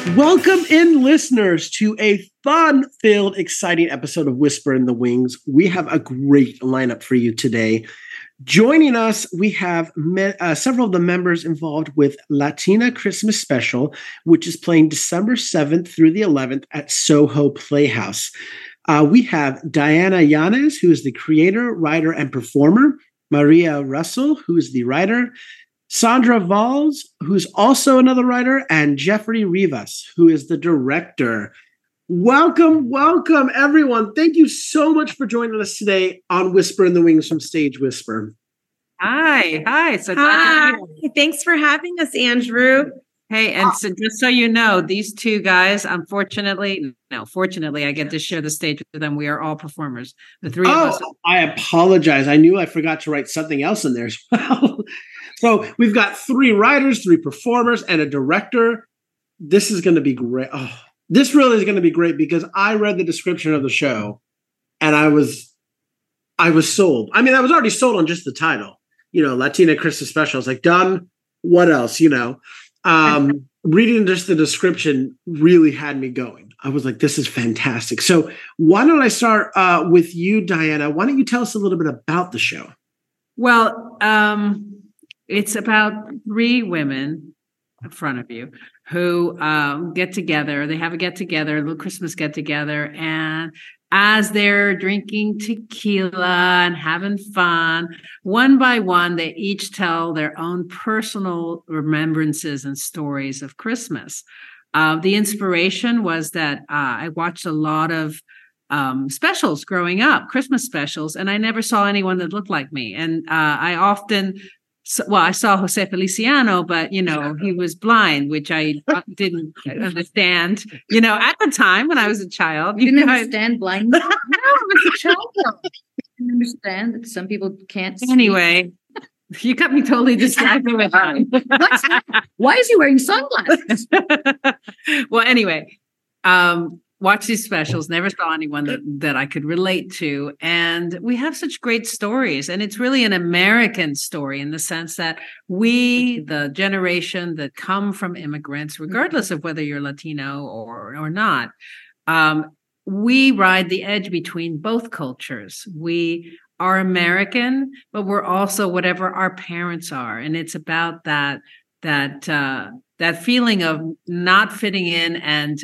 Welcome in, listeners, to a fun-filled, exciting episode of Whisper in the Wings. We have a great lineup for you today. Joining us, we have several of the members involved with Latina Christmas Special, which is playing December 7th through the 11th at Soho Playhouse. We have Diana Yanez, who is the creator, writer, and performer. Maria Russell, who is the writer. Sandra Valls, who's also another writer, and Jeffrey Rivas, who is the director. Welcome, everyone. Thank you so much for joining us today on Whisper in the Wings from Stage Whisper. Hi. So Hi. Thanks for having us, Andrew. Hey, and so just so you know, these two guys, fortunately, I get to share the stage with them. We are all performers. The three of us. I apologize. I knew I forgot to write something else in there as well. So we've got 3 writers, 3 performers, and a director. This is going to be great. Oh, this really is going to be great because I read the description of the show and I was sold. I mean, I was already sold on just the title, Latina Christmas Special. I was like, done. What else, Reading just the description really had me going. I was like, this is fantastic. So why don't I start with you, Diana? Why don't you tell us a little bit about the show? Well, it's about 3 women in front of you who get together. They have a get-together, a little Christmas get-together. And as they're drinking tequila and having fun, one by one, they each tell their own personal remembrances and stories of Christmas. The inspiration was that I watched a lot of specials growing up, Christmas specials, and I never saw anyone that looked like me. And I saw Jose Feliciano, but, he was blind, which I didn't understand, at the time when I was a child. You didn't understand blindness? No, I was a child. I didn't understand that some people can't see. Anyway, you got me totally distracted with that. Why is he wearing sunglasses? Well, anyway, watch these specials, never saw anyone that I could relate to. And we have such great stories. And it's really an American story in the sense that we, the generation that come from immigrants, regardless of whether you're Latino or not, we ride the edge between both cultures. We are American, but we're also whatever our parents are. And it's about that feeling of not fitting in and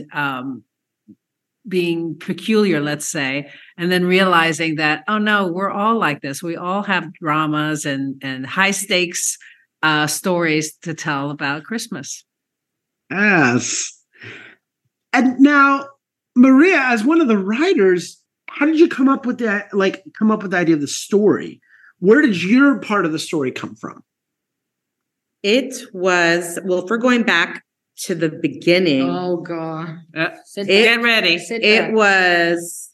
being peculiar, let's say, and then realizing that, oh no, we're all like this. We all have dramas and high stakes stories to tell about Christmas. Yes. And now, Maria, as one of the writers, how did you come up with the idea of the story? Where did your part of the story come from? It was, if we're going back to the beginning. Oh God! Get ready. It was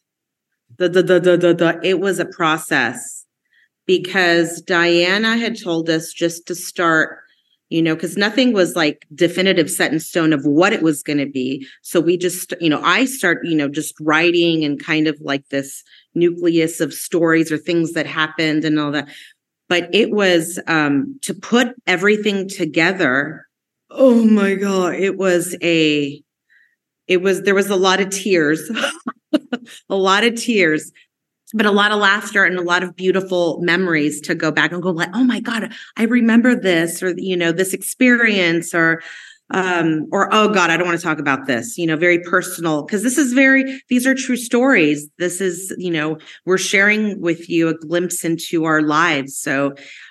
it was a process because Diana had told us just to start, because nothing was like definitive set in stone of what it was going to be. So we just, I start, just writing and kind of like this nucleus of stories or things that happened and all that. But it was to put everything together. Oh my God. There was a lot of tears, but a lot of laughter and a lot of beautiful memories to go back and go like, oh my God, I remember this, or, this experience, or, oh God, I don't want to talk about this, very personal, because these are true stories. This is, we're sharing with you a glimpse into our lives. So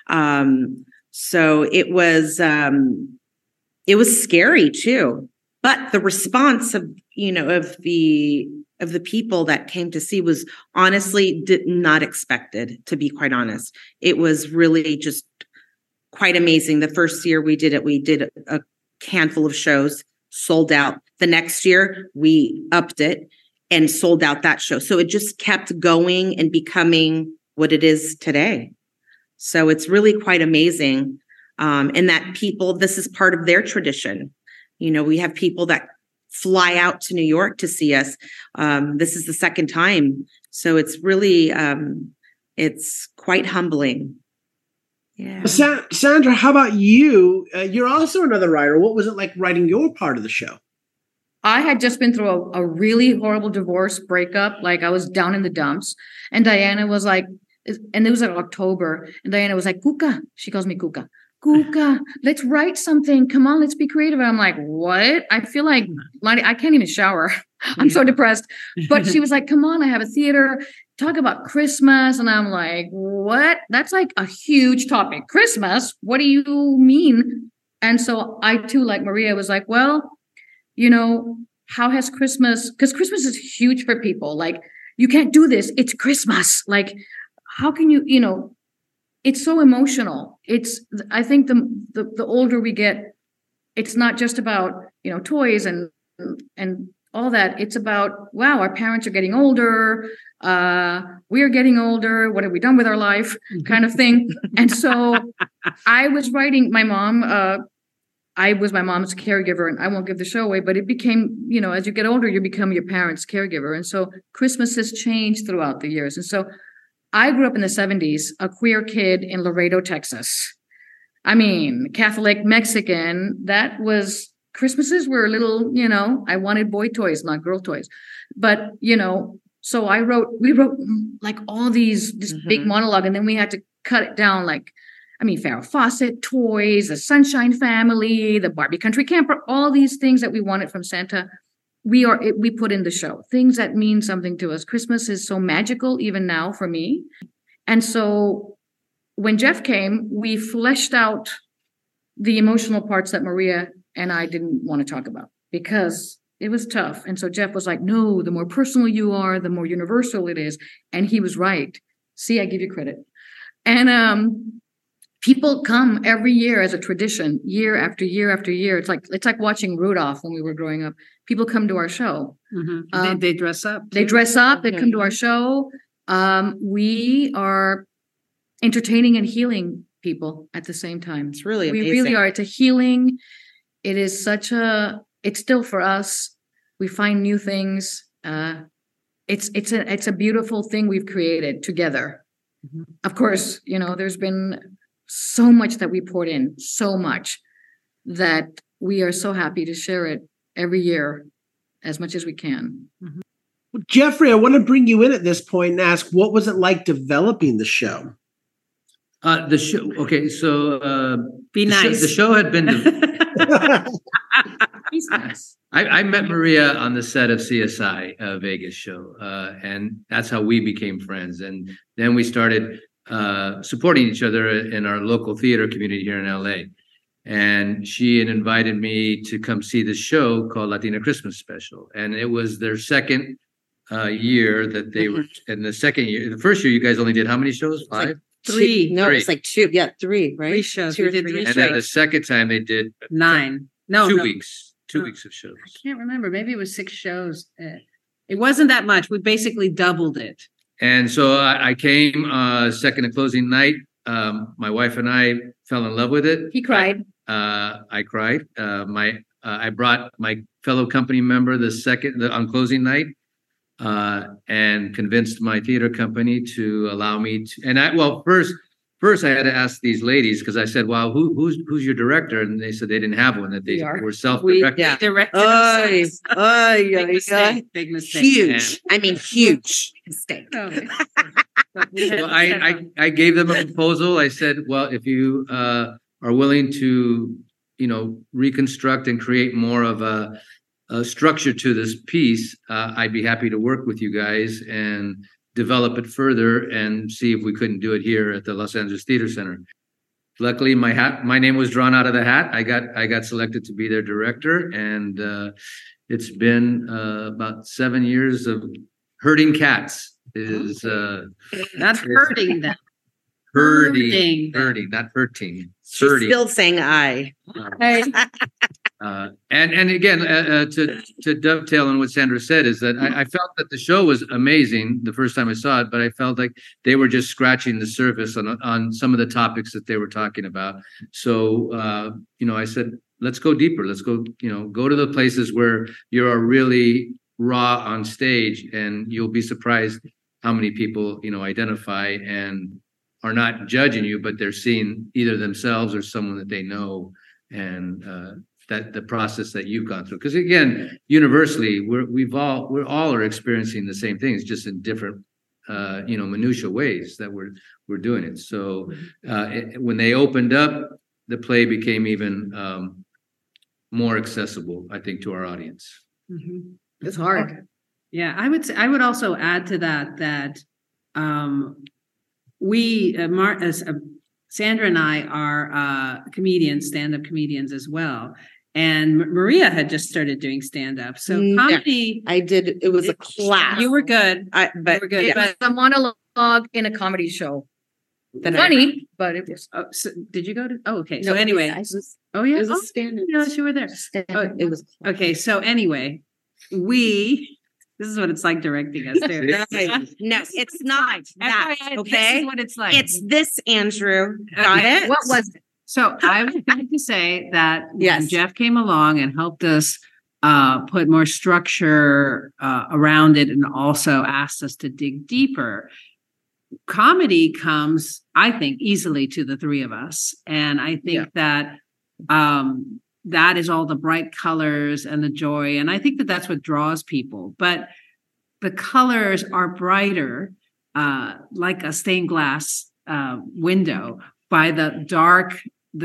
it was scary too, but the response of the people that came to see was honestly not expected, to be quite honest. It was really just quite amazing. The first year we did a handful of shows, sold out. The next year we upped it and sold out that show. So it just kept going and becoming what it is today. So it's really quite amazing. And that people, this is part of their tradition. We have people that fly out to New York to see us. This is the second time. So it's really, it's quite humbling. Yeah. Sandra, how about you? You're also another writer. What was it like writing your part of the show? I had just been through a really horrible divorce breakup. Like I was down in the dumps. And Diana was like, and it was in October. And Diana was like, Kuka. She calls me Kuka. Kuka, let's write something. Come on, let's be creative. And I'm like, what? I feel like I can't even shower. I'm so depressed. But she was like, come on, I have a theater. Talk about Christmas. And I'm like, what? That's like a huge topic. Christmas? What do you mean? And so I too, like Maria, was like, well, you know, how has Christmas, because Christmas is huge for people. Like, you can't do this. It's Christmas. Like, how can you, you know, it's so emotional. I think the older we get, it's not just about, you know, toys and all that. It's about, wow, our parents are getting older. We're getting older. What have we done with our life? Kind of thing. And so I was writing my mom, I was my mom's caregiver, and I won't give the show away, but it became, you know, as you get older, you become your parents' caregiver. And so Christmas has changed throughout the years. And so I grew up in the 70s, a queer kid in Laredo, Texas. I mean, Catholic, Mexican, that was, Christmases were a little, you know, I wanted boy toys, not girl toys. But, you know, so we wrote like all this big monologue, and then we had to cut it down, like, I mean, Farrah Fawcett toys, the Sunshine Family, the Barbie Country Camper, all these things that we wanted from Santa. We put in the show, things that mean something to us. Christmas is so magical, even now for me. And so when Jeff came, we fleshed out the emotional parts that Maria and I didn't want to talk about because it was tough. And so Jeff was like, no, the more personal you are, the more universal it is. And he was right. See, I give you credit. And people come every year as a tradition, year after year after year. It's like watching Rudolph when we were growing up. People come to our show. They dress up. They dress up. They come to our show. We are entertaining and healing people at the same time. It's really amazing. We really are. It's a healing. It is it's still for us. We find new things. It's a beautiful thing we've created together. Of course, you know, there's been so much that we poured in, so much that we are so happy to share it every year as much as we can. Well, Jeffrey, I want to bring you in at this point and ask, what was it like developing the show? The show. Okay, so Be nice. The show had been. He's nice. I met Maria on the set of CSI Vegas show, and that's how we became friends. And then we started supporting each other in our local theater community here in LA. And she had invited me to come see this show called Latina Christmas Special. And it was their second year that they were in the second year. The first year, you guys only did how many shows? 5? Like 3. No, it's like 2. Yeah, 3, right? 3 shows. 2 or We did 3 3 shows. And then the second time they did 9. No, 2 no. weeks. 2 weeks of shows. I can't remember. Maybe it was 6 shows. It wasn't that much. We basically doubled it. And so I came second and closing night. My wife and I fell in love with it. He cried. I cried. I brought my fellow company member on closing night, and convinced my theater company to allow me to. And first I had to ask these ladies, because I said, "Well, who's your director?" And they said they didn't have one; that they were self-directed. Yeah. Directed Big Big mistake. Big mistake. Huge. I mean, huge. Mistake. So I gave them a proposal. I said, "Well, if you are willing to, you know, reconstruct and create more of a structure to this piece, I'd be happy to work with you guys and develop it further and see if we couldn't do it here at the Los Angeles Theater Center." Luckily, my name was drawn out of the hat. I got selected to be their director, and it's been about 7 years of herding cats. Not hurting them. Herding, not hurting. She's still saying I. And again, to dovetail on what Sandra said, is that I felt that the show was amazing the first time I saw it, but I felt like they were just scratching the surface on some of the topics that they were talking about. So, you know, I said, let's go deeper. Let's go, you know, go to the places where you are really raw on stage, and you'll be surprised how many people, you know, identify and are not judging you, but they're seeing either themselves or someone that they know. And that the process that you've gone through. Because again, universally, we're all are experiencing the same things, just in different minutia ways that we're doing it. So when they opened up, the play became even more accessible, I think, to our audience. Mhm. It's hard. Yeah, I would also add to that we Sandra and I are comedians, stand-up comedians as well. And Maria had just started doing stand-up. So comedy, I did. It was a class. you were good. But You were good. It was a monologue in a comedy show. Funny, but it was. Oh, so did you go to? Oh, okay. No, So anyway, I was, oh yeah, it was a stand-up. you were there. Oh, It was okay. So anyway, this is what it's like directing us there. no, it's not that. FYI, Okay, this is what it's like. it's this, Andrew. Got Okay. it? What was it? So I would like to say that when Yes. Jeff came along and helped us put more structure around it and also asked us to dig deeper, comedy comes, I think, easily to the three of us. And I think that that is all the bright colors and the joy. And I think that that's what draws people. But the colors are brighter, like a stained glass window, by the dark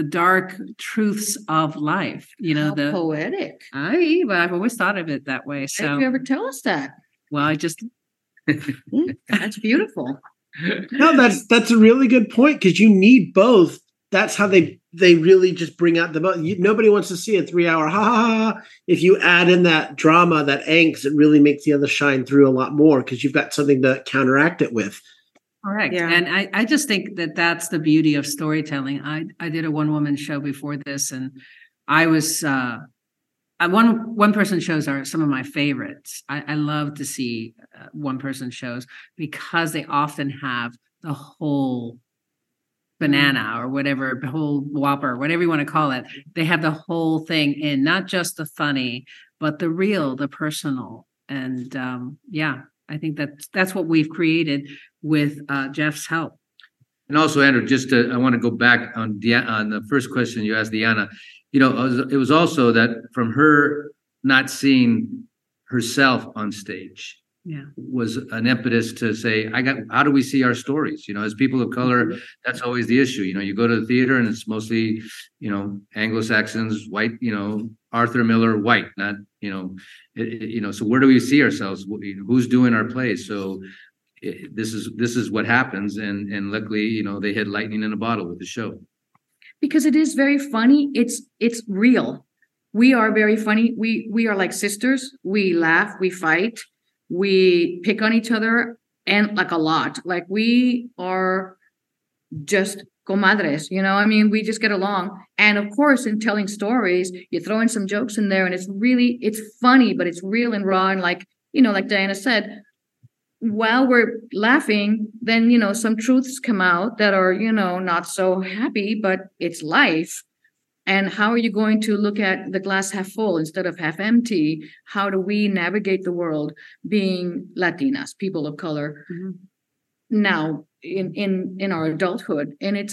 truths of life. You know, How poetic. but I've always thought of it that way. Why did So, you ever tell us that? well, I just That's beautiful. No, that's a really good point, because you need both. That's how they really just bring out the most. Nobody wants to see a 3-hour ha ha ha. If you add in that drama, that angst, it really makes the other shine through a lot more, because you've got something to counteract it with. correct. Yeah. And I just think that that's the beauty of storytelling. I did a one-woman show before this, and I was one-person shows are some of my favorites. I love to see one-person shows because they often have the whole banana or whatever, the whole Whopper, whatever you want to call it. They have the whole thing in, not just the funny, but the real, the personal. And I think that's what we've created with Jeff's help. And also, Andrew, I want to go back on the first question you asked Diana. It was also that from her not seeing herself on stage, was an impetus to say, how do we see our stories? As people of color, that's always the issue. You go to the theater and it's mostly, Anglo-Saxons, white, Arthur Miller, white, not, so where do we see ourselves? Who's doing our plays? So this is what happens. And luckily, they hit lightning in a bottle with the show. Because it is very funny. It's real. We are very funny. We are like sisters. We laugh, we fight, we pick on each other, and like a lot. Like we are just comadres, we just get along. And of course, in telling stories, you throw in some jokes in there, and it's funny, but it's real and raw. And like Diana said, while we're laughing, then, some truths come out that are, not so happy, but it's life. And how are you going to look at the glass half full instead of half empty? How do we navigate the world being Latinas, people of color, now in our adulthood? And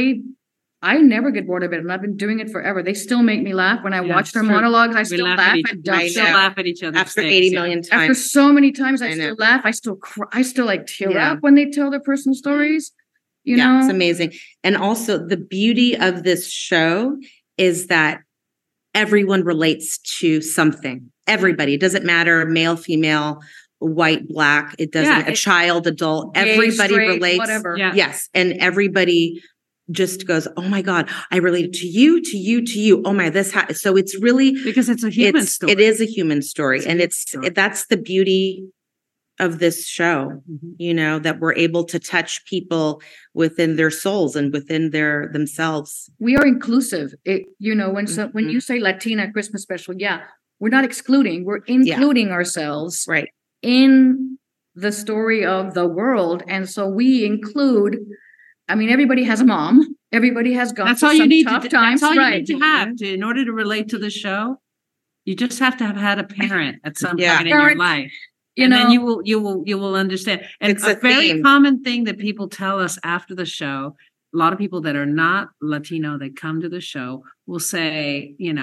I never get bored of it, and I've been doing it forever. They still make me laugh when I watch their monologues. I still laugh. I still laugh at each other After 80 million times. After so many times, I still laugh. I still cry. I still like tear up when they tell their personal stories. You know, it's amazing. And also the beauty of this show is that everyone relates to something. Everybody. It doesn't matter, male, female, white, black. It doesn't, a child, adult, gay, everybody straight, relates. whatever. Yeah. Yes. And everybody just goes, oh my God, I related to you, to you, to you. Oh my, so it's really, because it's a human story. It is a human story. It's a and human story. That's the beauty of this show, that we're able to touch people within their souls and within themselves. We are inclusive. When you say Latina Christmas special, we're not excluding, we're including ourselves in the story of the world. And so we include, everybody has a mom. Everybody has gone through some tough times. That's all you need to have in order to relate to the show. You just have to have had a parent at some point in your life. Then you will understand. And it's a very theme. common thing that people tell us after the show, a lot of people that are not Latino that come to the show will say,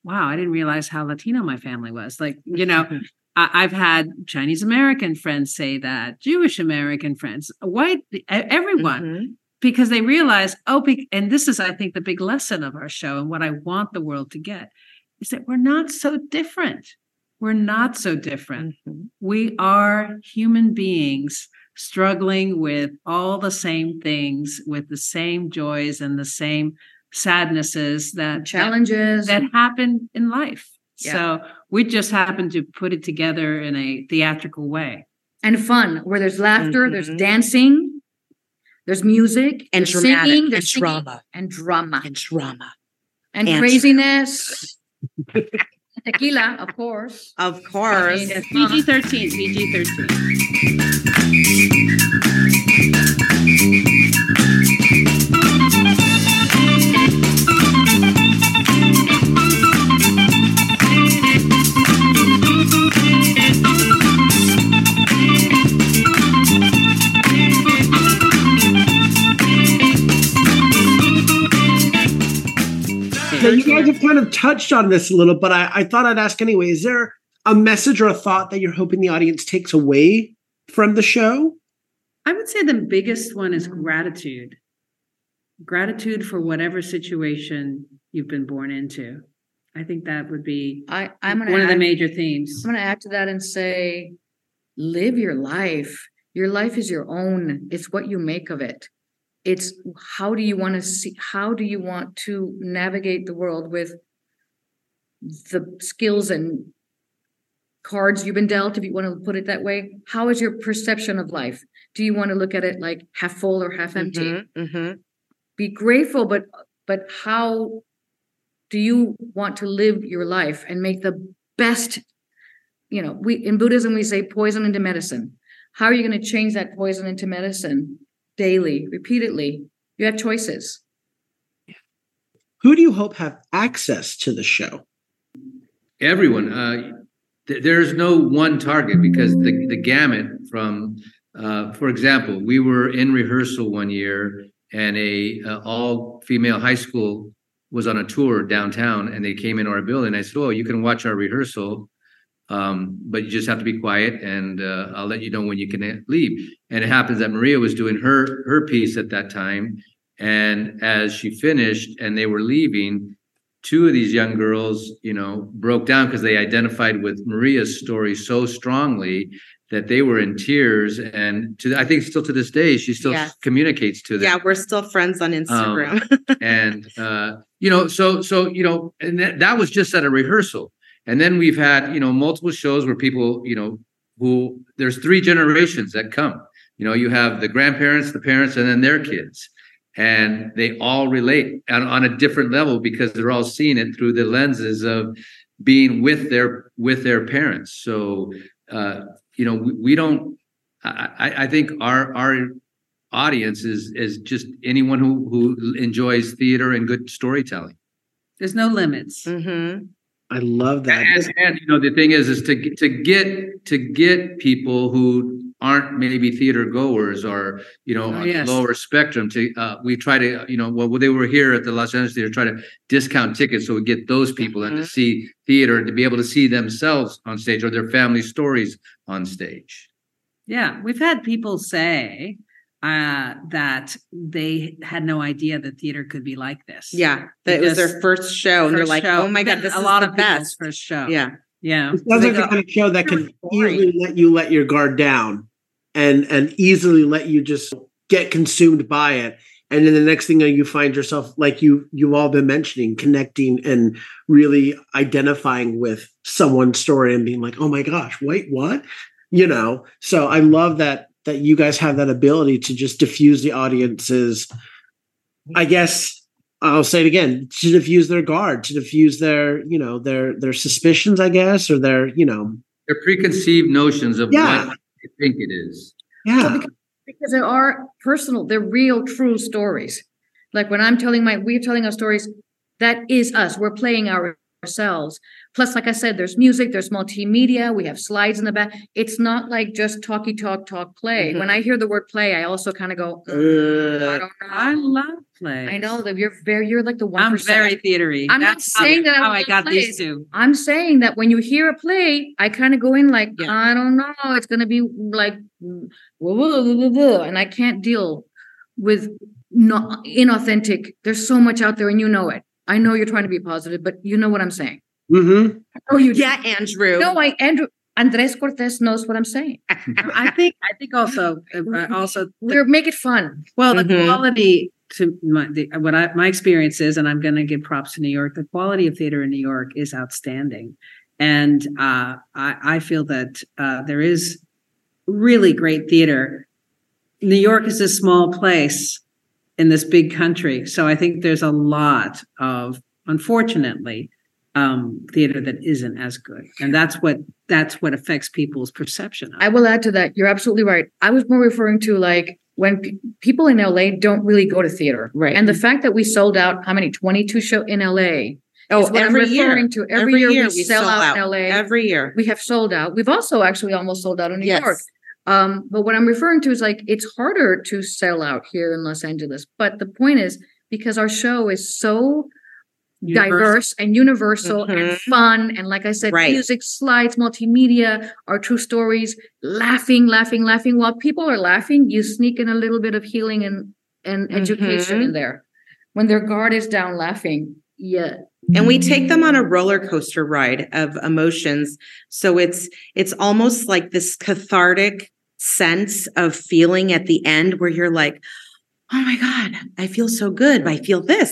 wow, I didn't realize how Latino my family was. Like, I've had Chinese American friends say that, Jewish American friends, white, everyone, because they realize, and this is, I think, the big lesson of our show and what I want the world to get is that we're not so different. We're not so different. We are human beings struggling with all the same things, with the same joys and the same sadnesses challenges that happen in life. Yeah. So we just happen to put it together in a theatrical way. And fun, where there's laughter, there's dancing, there's music, and there's dramatic, singing, there's and drama. And drama. And drama. And craziness. Tequila, of course. Of course. Yes, PG-13, PG-13. Now, you guys have kind of touched on this a little, but I thought I'd ask anyway. Is there a message or a thought that you're hoping the audience takes away from the show? I would say the biggest one is gratitude. Gratitude for whatever situation you've been born into. I think that would be I'm gonna one of the major themes. I'm going to add to that and say, live your life. Your life is your own. It's what you make of it. It's how do you want to navigate the world with the skills and cards you've been dealt, if you want to put it that way. How is your perception of life? Do you want to look at it like half full or half empty? Be grateful, but how do you want to live your life and make the best? We in Buddhism we say poison into medicine. How are you going to change that poison into medicine? Daily, repeatedly. You have choices. Who do you hope have access to the show? Everyone. There's no one target because the gamut from, for example, we were in rehearsal one year and a all-female high school was on a tour downtown and they came into our building. I said, "Oh, you can watch our rehearsal. But you just have to be quiet and I'll let you know when you can leave." And it happens that Maria was doing her piece at that time. And as she finished and they were leaving, two of these young girls, broke down because they identified with Maria's story so strongly that they were in tears. And I think still to this day, she still communicates to them. Yeah, we're still friends on Instagram. And that was just at a rehearsal. And then we've had, multiple shows where people, who there's 3 generations that come. You have the grandparents, the parents, and then their kids. And they all relate on a different level because they're all seeing it through the lenses of being with their parents. So, we don't, I think our audience is just anyone who enjoys theater and good storytelling. There's no limits. I love that. And the thing is to get people who aren't maybe theater goers or on lower spectrum we try to when they were here at the Los Angeles Theater, try to discount tickets so we get those people and to see theater and to be able to see themselves on stage or their family stories on stage. Yeah, we've had people say that they had no idea that theater could be like this. Yeah, that it was their first show, and they're like, "Oh my god, this is the best first show." Yeah. It sounds like the kind of show that can easily let you let your guard down, and easily let you just get consumed by it, and then the next thing you find yourself like you've all been mentioning, connecting and really identifying with someone's story and being like, "Oh my gosh, wait, what?" So I love that you guys have that ability to just diffuse the audience's, I guess I'll say it again, to diffuse their guard, to diffuse their, their suspicions, I guess, or their preconceived notions of what they think it is. Yeah. Well, because there are they're real, true stories. Like when we're telling our stories, that is us. We're playing our ourselves. Plus, like I said, there's music, there's multimedia, we have slides in the back. It's not like just talk play. Mhm. When I hear the word play, I also kind of go, I don't know. I love plays. I know that you're like the 1%. I'm very theatery. I'm not That's how- saying that I how would I do got plays. these two. I'm saying that when you hear a play, I kind of go in like, Yeah. I don't know, it's going to be like, and I can't deal with not inauthentic. There's so much out there and you know it. I know you're trying to be positive, but you know what I'm saying. Mm-hmm. Oh, you do. Yeah, Andrew. No, Andres Cortez knows what I'm saying. I think also Make it fun. well, the Mhm. quality to my experience is, and I'm going to give props to New York. The quality of theater in New York is outstanding, and I feel that there is really great theater. New York is a small place in this big country, so I think there's a lot of, unfortunately, theater that isn't as good, and that's what affects people's perception of it. I will add to that. You're absolutely right. I was more referring to like when people in LA don't really go to theater. Right. And the fact that we sold out, how many? 22 show in LA. Oh, is what I'm every year. referring to. Every year we sell sell out in LA. Every year. We have sold out. We've also actually almost sold out in New Yes. York. But what I'm referring to is like it's harder to sell out here in Los Angeles. But the point is because our show is so diverse and universal and Mhm. fun, and like I said, Right. music, slides, multimedia, our true stories, laughing. While people are laughing, you sneak in a little bit of healing and education in there. When their guard is down laughing, yeah. And we take them on a roller coaster ride of emotions. So it's almost like this cathartic sense of feeling at the end where you're like, oh my God, I feel so good. I feel this.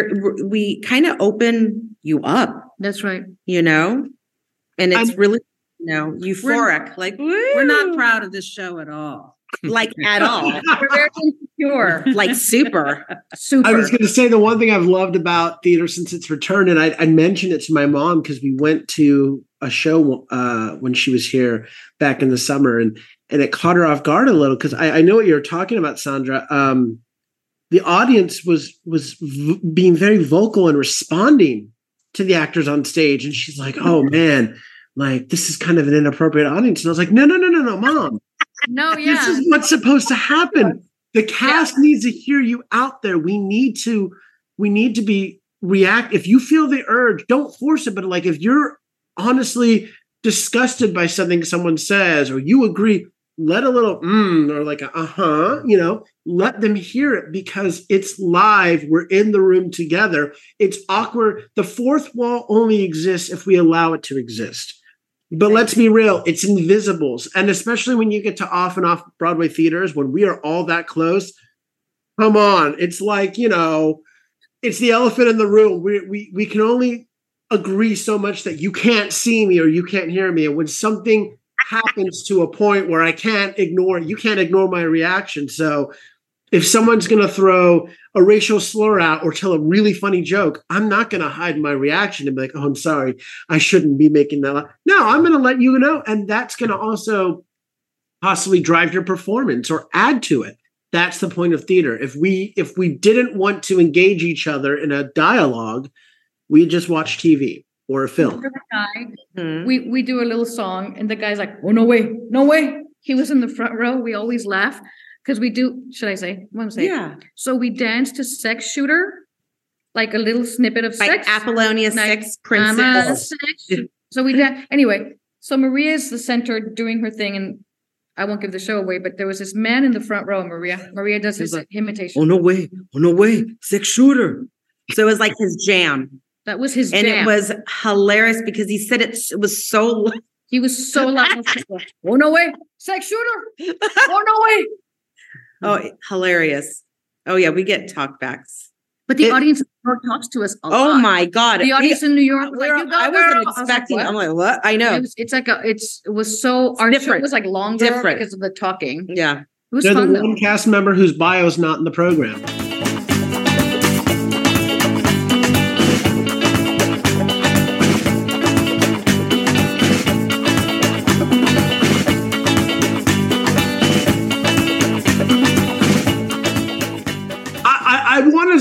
We kind of open you up, That's right. you know? And it's really, euphoric. We're not proud of this show at all. like at all. We're very insecure. Like super. Super. I was going to say the one thing I've loved about theater since its return, and I mentioned it to my mom because we went to a show when she was here back in the summer, and it caught her off guard a little because I know what you're talking about, Sandra. The audience was being very vocal and responding to the actors on stage, and she's like, "Oh man, like this is kind of an inappropriate audience." And I was like, "No, Mom." No, This yeah. is what's supposed to happen. The cast needs to hear you out there. We need to be react. If you feel the urge, don't force it. But like if you're honestly disgusted by something someone says, or you agree, let a little or like let them hear it because it's live. We're in the room together. It's awkward. The fourth wall only exists if we allow it to exist. But let's be real, it's invisibles. And especially when you get to off and off Broadway theaters, when we are all that close, come on. It's like, it's the elephant in the room. We can only agree so much that you can't see me or you can't hear me. And when something happens to a point where you can't ignore my reaction. So if someone's going to throw a racial slur out or tell a really funny joke, I'm not going to hide my reaction and be like, oh, I'm sorry, I shouldn't be making that laugh. No, I'm going to let you know. And that's going to also possibly drive your performance or add to it. That's the point of theater. If we didn't want to engage each other in a dialogue, we just watch TV or a film. Remember the guy? Mhm. We do a little song, and the guy's like, "Oh no way!" He was in the front row. We always laugh because we do. Should I say? What I'm saying? Yeah. So we dance to "Sex Shooter," like a little snippet of By sex. Apollonia Like, Six I'm a Princess. sex- So we dance anyway. So Maria's the center doing her thing, and I won't give the show away. But there was this man in the front row. Maria does his imitation. Oh no way, Six Shooter. So it was like his jam. That was his And jam. it was hilarious because he said it was so He was so loud. Oh no way, sex shooter! Oh no way! hilarious. Oh yeah, we get talkbast. But the It- audience in New York talks to us a lot. Oh my God. The audience in New York was like, I "You go, wasn't girl." I was like, expecting. "What?" I'm like, what? I know. It was so our show different. was like longer Different. because of the talking. Yeah. It was They're fun the though. one cast member whose bio is not in the program. I want to say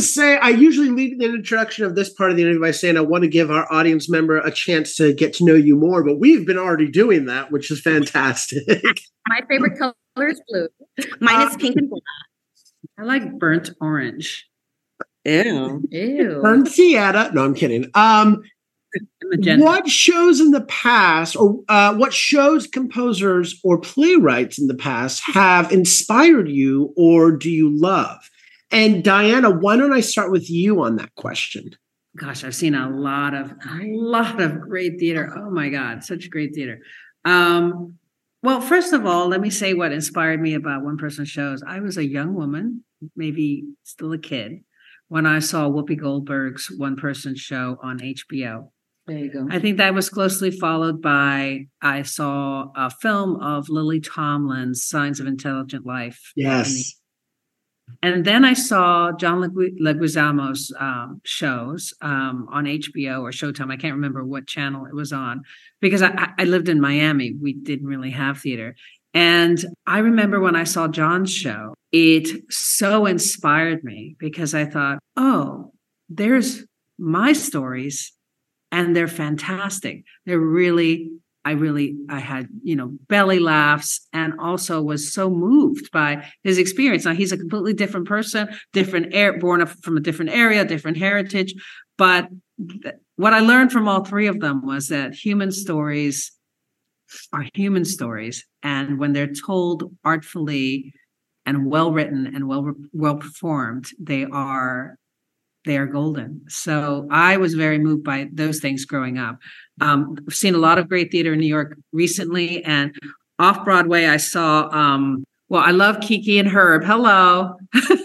I usually lead the introduction of this part of the interview by saying I want to give our audience member a chance to get to know you more, but we've been already doing that, which is fantastic. My favorite color is blue. Mine is pink and black. I like burnt orange. Ew. Ew. Burnt sienna. No, I'm kidding. Magenta. What shows in the past, or what shows, composers, or playwrights in the past have inspired you, or do you love? And Diana, why don't I start with you on that question? Gosh, I've seen a lot of great theater. Oh my God, such great theater. Well, first of all, let me say what inspired me about one-person shows. I was a young woman, maybe still a kid, when I saw Whoopi Goldberg's one-person show on HBO. There you go. I think that was closely followed by, I saw a film of Lily Tomlin's Signs of Intelligent Life. Yes. And then I saw John Leguizamo's shows on HBO or Showtime. I can't remember what channel it was on, because I lived in Miami. We didn't really have theater. And I remember when I saw John's show, it so inspired me, because I thought, oh, there's my stories, and they're fantastic. They're really, I had, belly laughs, and also was so moved by his experience. Now, he's a completely different person, born up from a different area, different heritage. But what I learned from all three of them was that human stories are human stories. And when they're told artfully and well written and well performed, they are golden. So I was very moved by those things growing up. I've seen a lot of great theater in New York recently, and off Broadway, I saw, I love Kiki and Herb. Hello.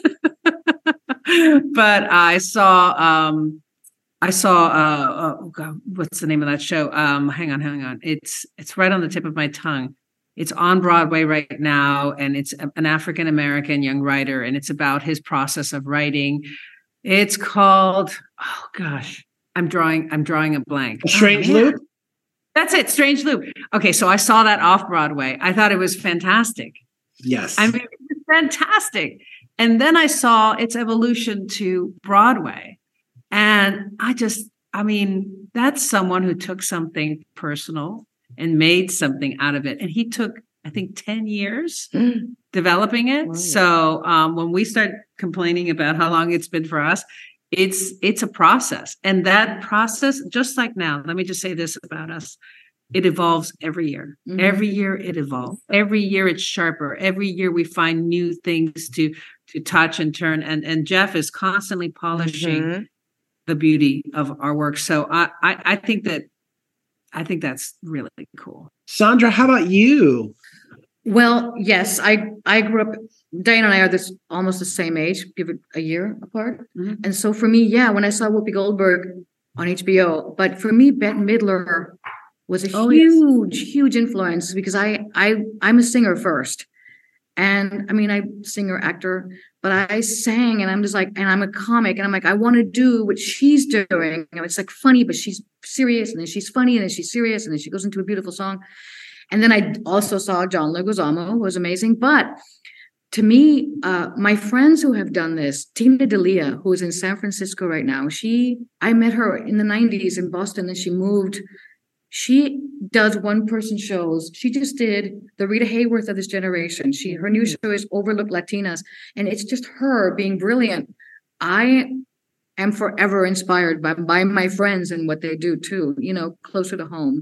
But I saw, oh God, what's the name of that show? Hang on. It's right on the tip of my tongue. It's on Broadway right now, and it's an African-American young writer, and it's about his process of writing. It's called, oh gosh, I'm drawing a blank. Strange Loop? That's it, Strange Loop. Okay, so I saw that off Broadway. I thought it was fantastic. Yes. I mean, it was fantastic. And then I saw its evolution to Broadway. And that's someone who took something personal and made something out of it. And he took, I think, 10 years developing it. Wow. So when we start complaining about how long it's been for us, it's a process. And that process, just like now, let me just say this about us. It evolves every year. Mm-hmm. Every year it evolves. Every year it's sharper. Every year we find new things to touch and turn. And Jeff is constantly polishing the beauty of our work. So I think that's really cool. Sandra, how about you? Well, yes, I grew up, Diana and I are almost the same age, give it a year apart. Mm-hmm. And so for me, when I saw Whoopi Goldberg on HBO, but for me, Bette Midler was a huge influence, because I'm a singer first. And I mean, I'm singer, actor, but I sang, and I'm just like, and I'm a comic, and I'm like, I want to do what she's doing. It's like funny, but she's serious, and then she's funny, and then she's serious, and then she goes into a beautiful song. And then I also saw John Leguizamo, who was amazing. But to me, my friends who have done this, Tina D'Elia, who is in San Francisco right now, I met her in the 90s in Boston, and she moved. She does one-person shows. She just did the Rita Hayworth of this generation. Her new show is Overlooked Latinas, and it's just her being brilliant. I am forever inspired by my friends and what they do too, closer to home.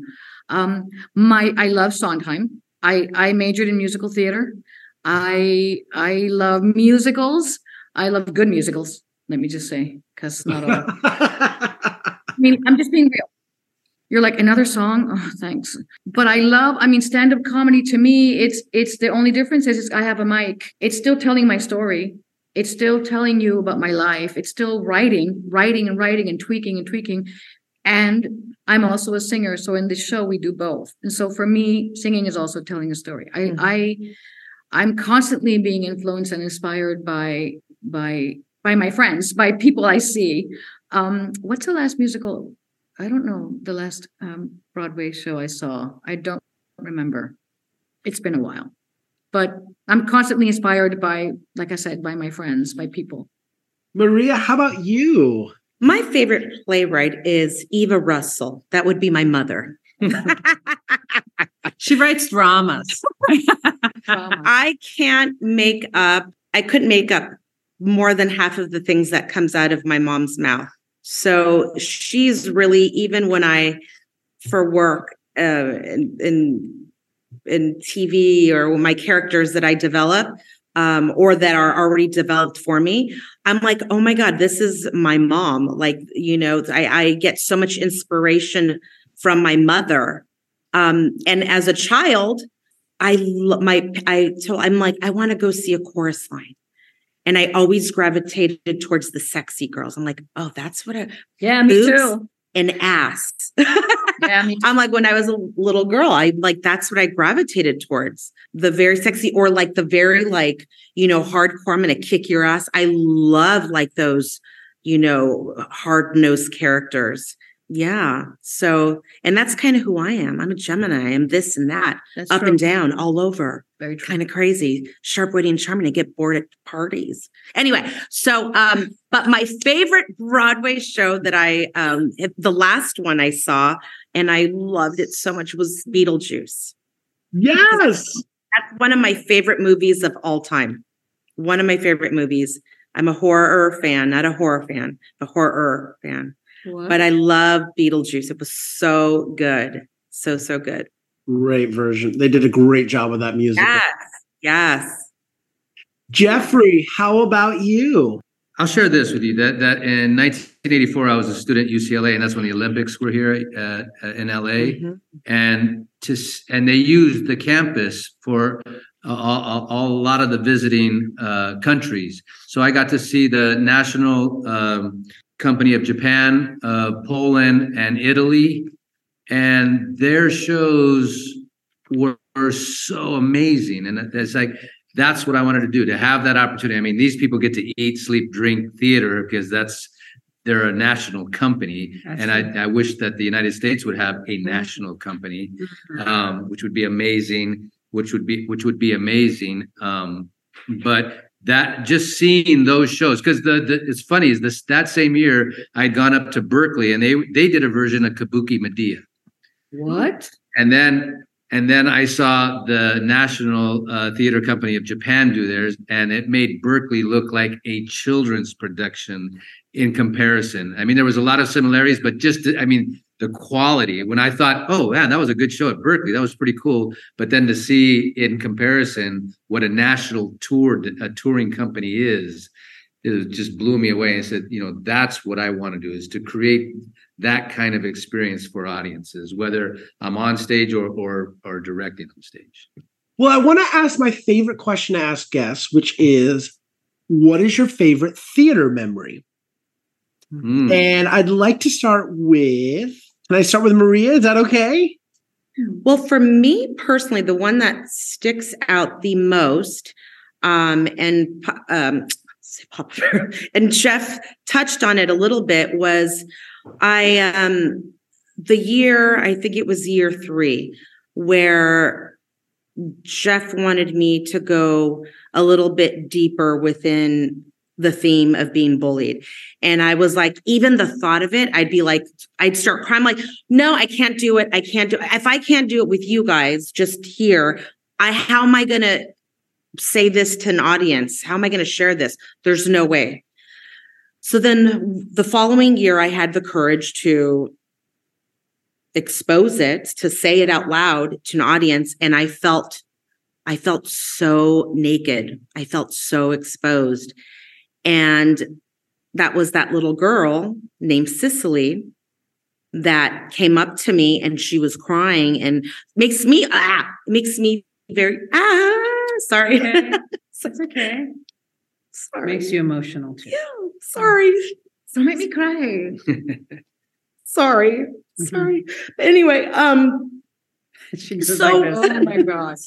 I love Sondheim. I majored in musical theater. I love musicals. I love good musicals. Let me just say, because not all. I mean, I'm just being real. You're like, another song? Oh, thanks. But stand-up comedy, to me, it's the only difference is I have a mic. It's still telling my story. It's still telling you about my life. It's still writing and tweaking. And I'm also a singer. So in this show, we do both. And so for me, singing is also telling a story. I'm constantly being influenced and inspired by my friends, by people I see. What's the last musical? I don't know the last Broadway show I saw. I don't remember. It's been a while. But I'm constantly inspired by, like I said, by my friends, by people. Maria, how about you? My favorite playwright is Eva Russell. That would be my mother. She writes dramas. I couldn't make up more than half of the things that comes out of my mom's mouth. So she's really, even when for work, in TV or my characters that I develop, or that are already developed for me, I'm like, oh my God, this is my mom. Like, I get so much inspiration from my mother. And as a child, I'm like, I want to go see a chorus line. And I always gravitated towards the sexy girls. I'm like, oh, that's what me too. And ass. Yeah, me too. I'm like, when I was a little girl, that's what I gravitated towards. The very sexy, or like the very hardcore, I'm going to kick your ass. I love like those, hard-nosed characters. Yeah. So, and that's kind of who I am. I'm a Gemini. I'm this and that, That's up true. and down, all over. Very true. Kind of crazy, sharp, witty, and charming. I get bored at parties. Anyway, so, but my favorite Broadway show that the last one I saw, and I loved it so much, was Beetlejuice. Yes. That's one of my favorite movies of all time. One of my favorite movies. I'm a horror fan, not a horror fan, a horror fan. What? But I love Beetlejuice. It was so good. So good. Great version. They did a great job with that music. Yes. Jeffrey, how about you? I'll share this with you that in 1984 I was a student at UCLA, and that's when the Olympics were here in LA, Mm-hmm. and they used the campus for a lot of the visiting countries. So I got to see the national company of Japan, Poland, and Italy, and their shows were so amazing. And it's like, that's what I wanted to do, to have that opportunity. I mean, these people get to eat, sleep, drink theater because they're a national company. And I wish that the United States would have a national company, which would be amazing, which would be amazing. But that, just seeing those shows, because it's funny, is that same year I'd gone up to Berkeley and they did a version of Kabuki Medea. What? And then I saw the National Theater Company of Japan do theirs, and it made Berkeley look like a children's production in comparison. I mean, there was a lot of similarities, but the quality. When I thought, oh, man, that was a good show at Berkeley, that was pretty cool. But then to see in comparison what a national touring company is, it just blew me away. I said, that's what I want to do, is to create that kind of experience for audiences, whether I'm on stage or directing on stage. Well, I want to ask my favorite question to ask guests, which is, what is your favorite theater memory? And I'd like to start with, can I start with Maria? Is that okay? Well, for me personally, the one that sticks out the most, and Jeff touched on it a little bit, was I think it was year 3, where Jeff wanted me to go a little bit deeper within the theme of being bullied. And I was like, even the thought of it, I'd start crying. I'm like, no, I can't do it. I can't do it. If I can't do it with you guys just here, how am I going to say this to an audience? How am I going to share this? There's no way. So then the following year, I had the courage to expose it, to say it out loud to an audience. And I felt so naked. I felt so exposed. And that was that little girl named Cicely that came up to me, and she was crying, and makes me very, sorry. Okay. It's okay. Sorry. Makes you emotional too. Yeah, sorry. Don't make me cry. Sorry. Sorry. But anyway, She's so, like this. Oh my gosh.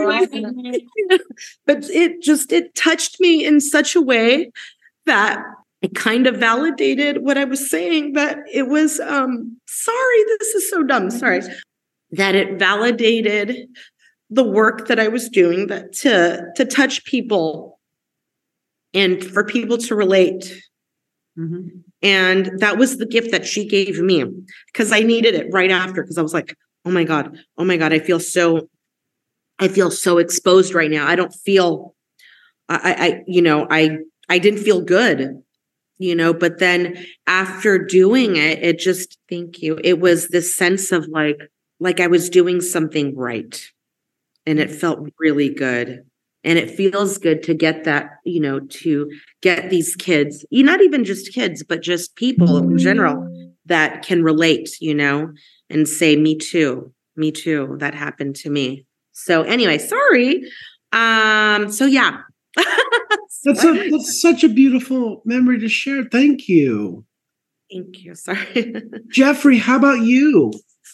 but it touched me in such a way that it kind of validated what I was saying, that it was, sorry, this is so dumb. Sorry. That it validated the work that I was doing, that to touch people and for people to relate Mhm. And that was the gift that she gave me because I needed it right after because I was like, oh my God, I feel so exposed right now. I don't feel I didn't feel good, but then after doing it, it just, thank you. It was this sense of like I was doing something right. And it felt really good. And it feels good to get that, to get these kids, not even just kids, but just people in general that can relate, and say, me too, that happened to me. So anyway, sorry. So yeah. That's such a beautiful memory to share. Thank you. Thank you. Sorry. Jeffrey, how about you?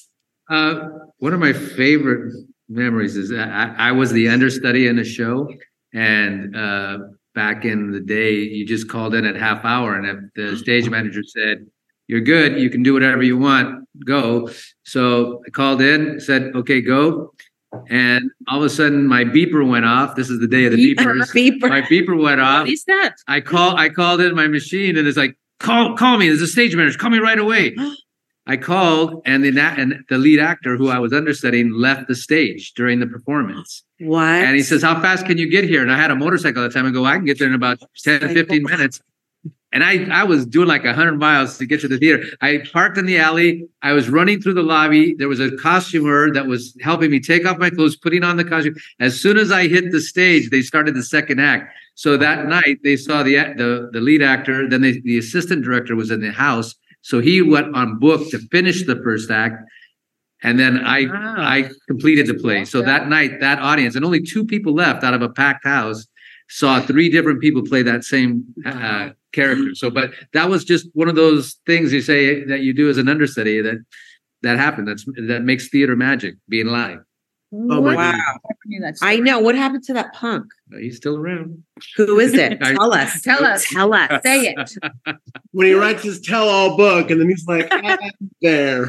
One of my favorite memories is I was the understudy in a show, and back in the day, you just called in at half hour, and if the stage manager said, "You're good, you can do whatever you want, go." So I called in, said, "Okay, go." And all of a sudden, my beeper went off. This is the day of the beepers. My beeper went off. What is that? I called in my machine, and it's like, call me. There's a stage manager. Call me right away. I called, and the lead actor who I was understudying left the stage during the performance. What? And he says, "How fast can you get here?" And I had a motorcycle at the time. I go, "I can get there in about 10, 15 minutes." And I was doing like 100 miles to get to the theater. I parked in the alley. I was running through the lobby. There was a costumer that was helping me take off my clothes, putting on the costume. As soon as I hit the stage, they started the second act. So that night, they saw the lead actor. Then the assistant director was in the house. So he went on book to finish the first act. And then I completed the play. So that night, that audience, and only 2 people left out of a packed house, saw 3 different people play that same character. So, but that was just one of those things you say that you do as an understudy that happened. That makes theater magic, being live. Oh my Wow. God. I know. What happened to that punk? He's still around. Who is it? Tell us. Tell us. Say it. When he writes his tell-all book, and then he's like, there.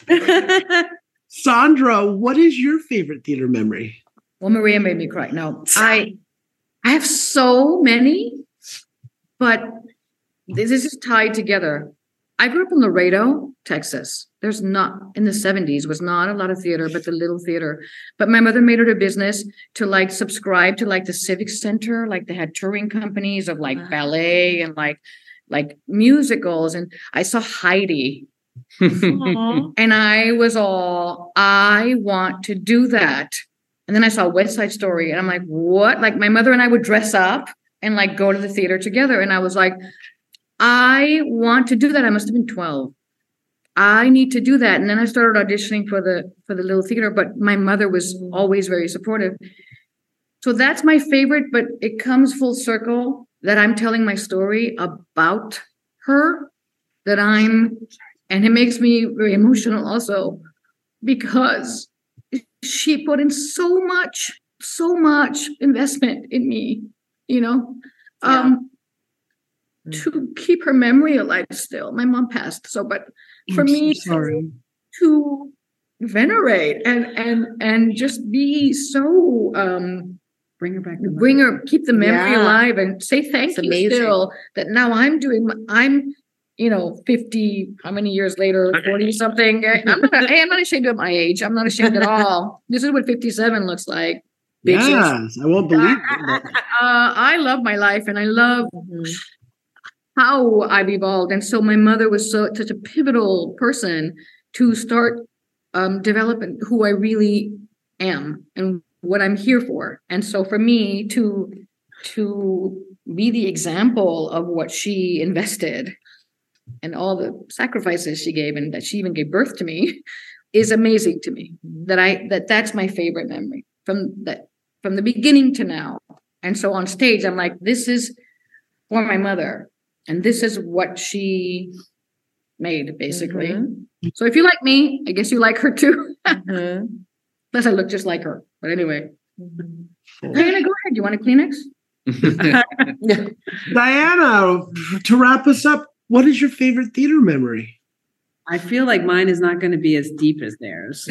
Sandra, what is your favorite theater memory? Well, Maria made me cry. No, I have so many, but this is tied together. I grew up in Laredo, Texas. There's not, in the 70s, was not a lot of theater, but the little theater. But my mother made it a business to subscribe to the Civic Center. They had touring companies of ballet and like musicals. And I saw Heidi. And I was all, I want to do that. And then I saw West Side Story, and I'm like, what? My mother and I would dress up and go to the theater together. And I was like, I want to do that. I must have been 12. I need to do that. And then I started auditioning for the little theater, but my mother was always very supportive. So that's my favorite, but it comes full circle that I'm telling my story about her, and it makes me very emotional also, because she put in so much investment in me, to keep her memory alive still. My mom passed, but for me to venerate and just be so keep the memory alive and say thank you amazing. Still that now I'm 50, how many years later, 40 something. I'm not ashamed of my age. I'm not ashamed at all. This is what 57 looks like. Yes, I won't believe it. I love my life, and I love how I've evolved. And so my mother was such a pivotal person to start developing who I really am and what I'm here for. And so for me to be the example of what she invested and all the sacrifices she gave, and that she even gave birth to me, is amazing to me. That's my favorite memory from the beginning to now. And so on stage, I'm like, this is for my mother. And this is what she made, basically. Mm-hmm. So if you like me, I guess you like her too. Mm-hmm. Plus, I look just like her. But anyway. Mm-hmm. Diana, go ahead. You want a Kleenex? Diana, to wrap us up, what is your favorite theater memory? I feel like mine is not going to be as deep as theirs.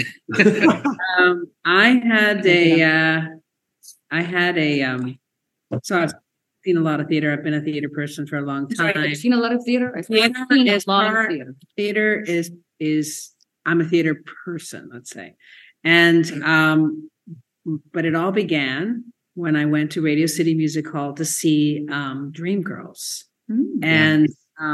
I had a so I was seen a lot of theater. I've been a theater person for a long Sorry, time. have you seen a lot of theater? I've Theater seen a is lot of part- theater. Theater is I'm a theater person, let's say. And but it all began when I went to Radio City Music Hall to see Dreamgirls. And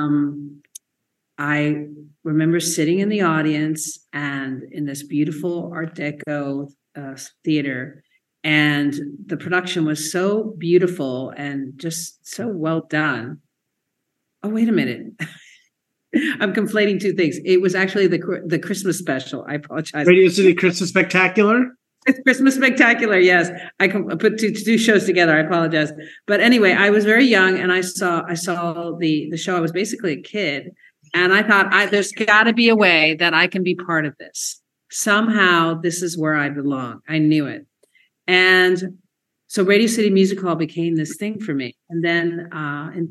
I remember sitting in the audience and in this beautiful Art Deco theater, and the production was so beautiful and just so well done. Oh, wait a minute. I'm conflating two things. It was actually the Christmas special. I apologize. Radio City Christmas Spectacular. It's Christmas Spectacular. Yes, I put two shows together. I apologize, but anyway, I was very young, and I saw the show. I was basically a kid, and I thought, there's got to be a way that I can be part of this. Somehow, this is where I belong. I knew it, and so Radio City Music Hall became this thing for me. And then in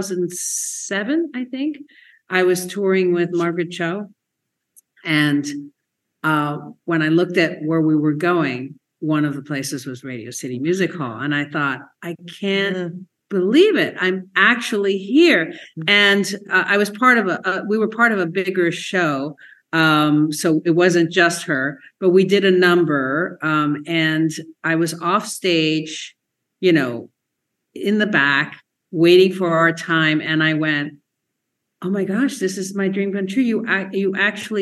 2007, I think, I was touring with Margaret Cho, and when I looked at where we were going, one of the places was Radio City Music Hall. And I thought, I can't believe it. I'm actually here. And I was we were part of a bigger show. So it wasn't just her, but we did a number. And I was off stage, in the back, waiting for our time. And I went, oh my gosh, this is my dream come true. You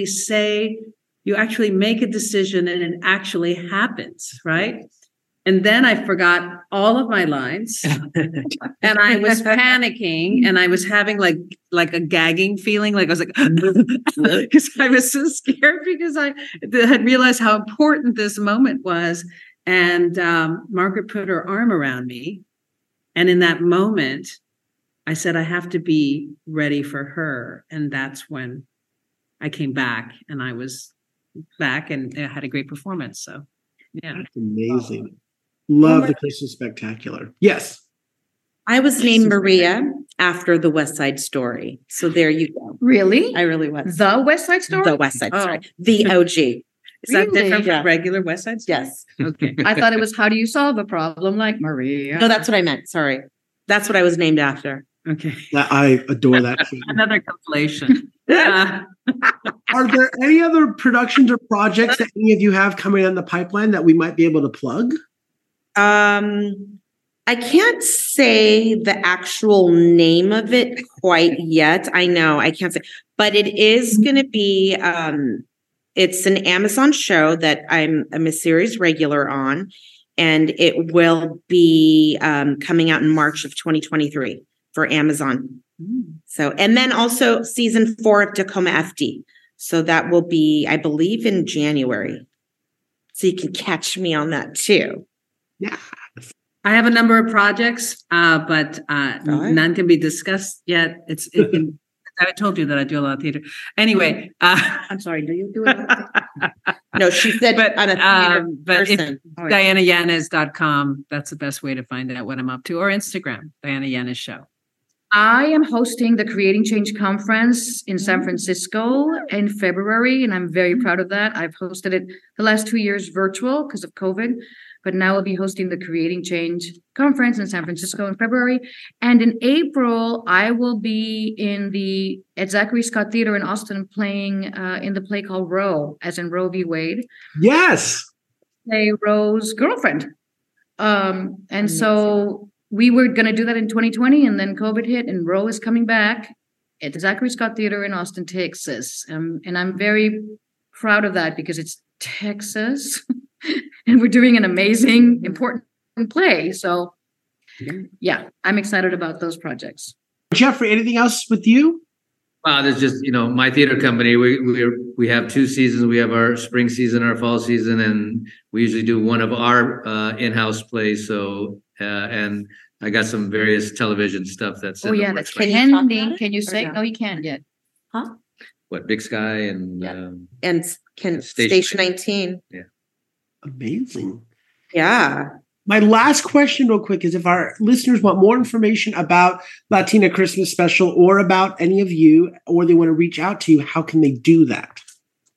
actually make a decision and it actually happens, right? And then I forgot all of my lines and I was panicking and I was having like a gagging feeling. Like I was like, because I was so scared because I had realized how important this moment was. And Margaret put her arm around me. And in that moment, I said, I have to be ready for her. And that's when I came back and I was back and I had a great performance. So, yeah. That's amazing. Love the Christmas Spectacular. Yes. I was named Maria after the West Side Story. So there you go. Really? I really was. The West Side Story? The West Side Story. The OG. Is that Really? different Yeah. from regular West Side Story? Yes. Okay. I thought it was how do you solve a problem like Maria? No, that's what I meant. Sorry. That's what I was named after. Okay. I adore that. Another conflation. Are there any other productions or projects that any of you have coming on the pipeline that we might be able to plug? I can't say the actual name of it quite yet. I know I can't say, but it is going to be, it's an Amazon show that I'm a series regular on, and it will be coming out in March of 2023 for Amazon. So, and then also season 4 of Tacoma FD. So that will be, I believe, in January. So you can catch me on that too. Yeah. I have a number of projects, but none can be discussed yet. I told you that I do a lot of theater. Anyway, I'm sorry, do you do it? No, she said on a theater person. DianaYanez.com. That's the best way to find out what I'm up to, or Instagram, Diana Yanez Show. I am hosting the Creating Change Conference in San Francisco in February, and I'm very proud of that. I've hosted it the last 2 years virtual because of COVID, but now I'll be hosting the Creating Change Conference in San Francisco in February. And in April, I will be at Zachary Scott Theater in Austin playing in the play called Roe, as in Roe v. Wade. Yes. Play Roe's girlfriend. And so we were going to do that in 2020, and then COVID hit, and Roe is coming back at the Zachary Scott Theater in Austin, Texas. And I'm very proud of that because it's Texas, and we're doing an amazing, important play. So, yeah, I'm excited about those projects. Jeffrey, anything else with you? There's just, my theater company, we have 2 seasons. We have our spring season, our fall season, and we usually do one of our in-house plays. So, and I got some various television stuff that's Oh, yeah, that's Can you talk about pending. it, Can you or say? no? No, you can't yet. what, Big Sky and Yeah. And Station Station 19. Amazing. Yeah. My last question real quick is if our listeners want more information about Latina Christmas Special or about any of you, or they want to reach out to you, how can they do that?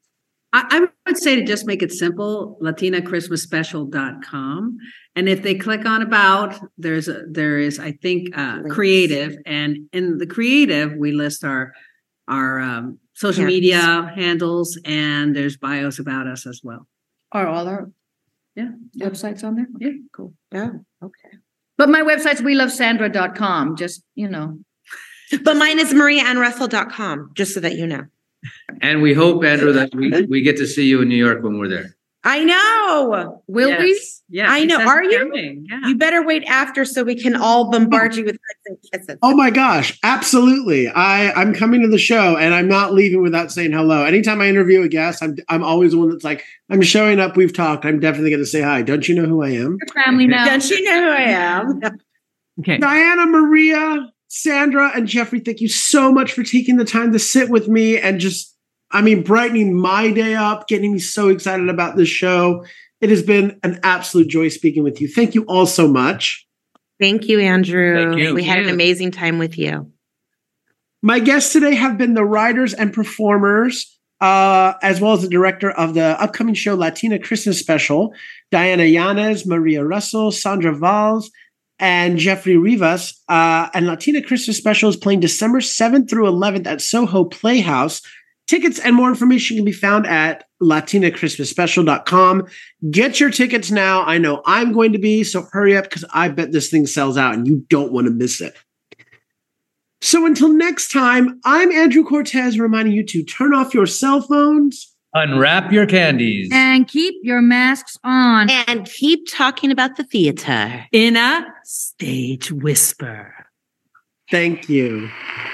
I would say to just make it simple, latinachristmasspecial.com. And if they click on about, there is, I think, creative. And in the creative, we list our social media handles, and there's bios about us as well. Are all our websites on there? Yeah, cool. Yeah. Okay. But my website's welovesandra.com. Just, But mine is mariaannrussell.com, just so that you know. And we hope, Andrew, that we get to see you in New York when we're there. I know. Will we? Yeah, I know. Are you? Yeah. You better wait after so we can all bombard you with hugs and kisses. Oh my gosh, absolutely. I'm coming to the show and I'm not leaving without saying hello. Anytime I interview a guest, I'm always the one that's like, I'm showing up, we've talked, I'm definitely going to say hi. Don't you know who I am? Your family now. Don't you know who I am? Okay. Diana, Maria, Sandra, and Jeffrey, thank you so much for taking the time to sit with me and just, brightening my day up, getting me so excited about this show. It has been an absolute joy speaking with you. Thank you all so much. Thank you, Andrew. Thank you. We had an amazing time with you. My guests today have been the writers and performers, as well as the director of the upcoming show Latina Christmas Special, Diana Yanez, Maria Russell, Sandra Valls, and Jeffrey Rivas. And Latina Christmas Special is playing December 7th through 11th at Soho Playhouse. Tickets and more information can be found at latinachristmasspecial.com. Get your tickets now. I know I'm going to be, so hurry up because I bet this thing sells out and you don't want to miss it. So until next time, I'm Andrew Cortez reminding you to turn off your cell phones, Unwrap your candies. And keep your masks on. And keep talking about the theater. In a stage whisper. Thank you.